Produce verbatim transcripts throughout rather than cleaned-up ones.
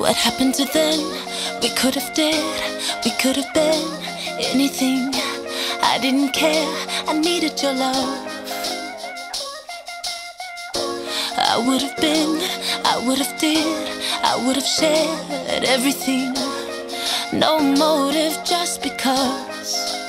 What happened to then? We could have did, we could have been anything. I didn't care, I needed your love. I would have been, I would have did, I would have shared everything. No motive, just because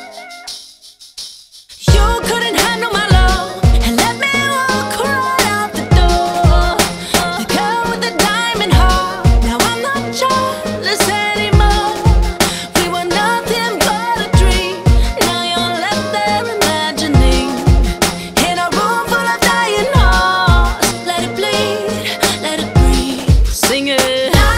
you couldn't handle my love and let me walk right out the door. The girl with the diamond heart, now I'm not jealous anymore. We were nothing but a dream, now you're left there imagining. In a room full of dying hearts, let it bleed, let it breathe. Sing it.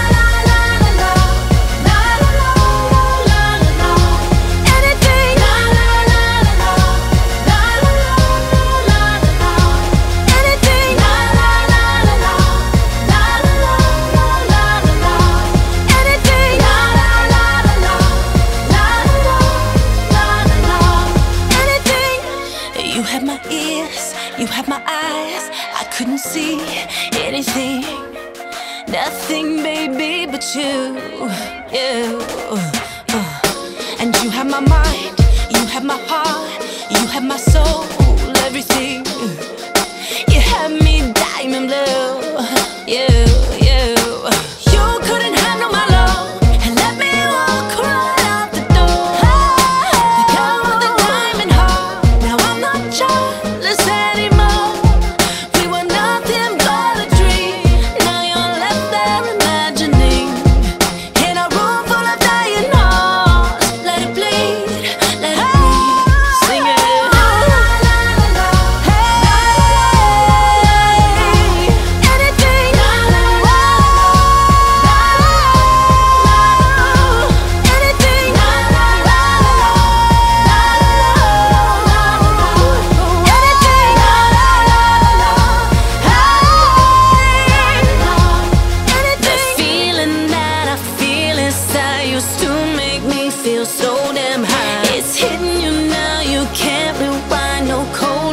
You had my ears, you had my eyes, I couldn't see anything. Nothing, baby, but you, you uh. And you had my mind, you had my heart, you had my soul, everything. You had me diamond blue, you, you You couldn't handle my love and let me walk right out the door. The girl with the diamond heart, now I'm not jealous anymore. We were nothing but a dream, now you're left there imagining. In a room full of dying hearts, let it bleed, let it breathe. Sing it. Feel so damn high. It's hitting you now, you can't rewind, no cold.